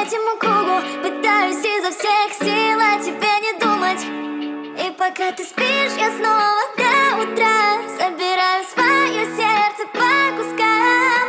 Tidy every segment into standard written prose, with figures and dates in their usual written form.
третьему кругу. Пытаюсь изо всех сил о тебе не думать. И пока ты спишь, я снова до утра собираю свое сердце по кускам.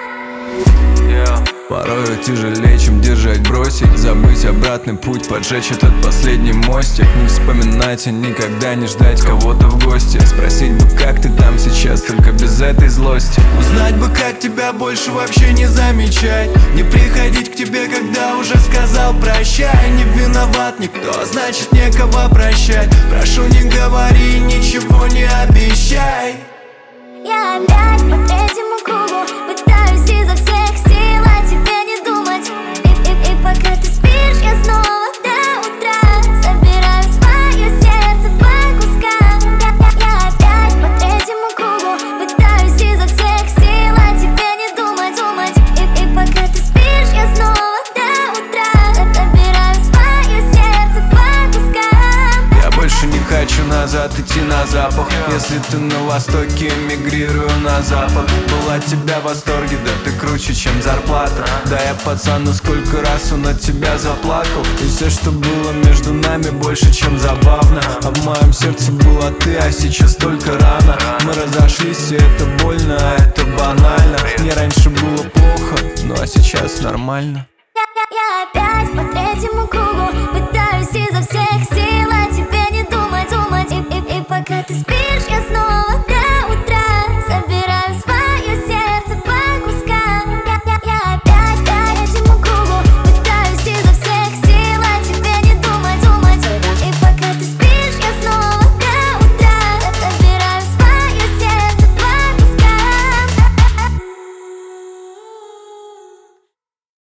Порой тяжелее, чем держать, бросить, забыть обратный путь, поджечь этот последний мостик. Не вспоминать и никогда не ждать кого-то в гости. Спросить бы, как ты там сейчас, только без этой злости. Узнать бы, как тебя больше вообще не замечать. Не приходить к тебе, когда уже сказал прощай. Не виноват никто, значит некого прощать. Прошу, не говори, ничего не обещай. Я опять по третьему кругу пытаюсь изо всех сил о тебе не думать. И пока ты спишь, я снова до утра собираю свое сердце по кускам. Я опять по третьему кругу пытаюсь изо всех сил о тебе не думать. И пока ты спишь, я снова до утра собираю свое сердце по кускам. Я больше не хочу назад идти на запах. Если ты на востоке, эмигрирую на запад. Был от тебя в восторге, да ты круче, чем зарплата. Да я пацан, но сколько раз он от тебя заплакал. И все, что было между нами, больше, чем забавно. А в моем сердце была ты, а сейчас только рано. Мы разошлись, и это больно, а это банально. Мне раньше было плохо, ну а сейчас нормально. Я опять по третьему кругу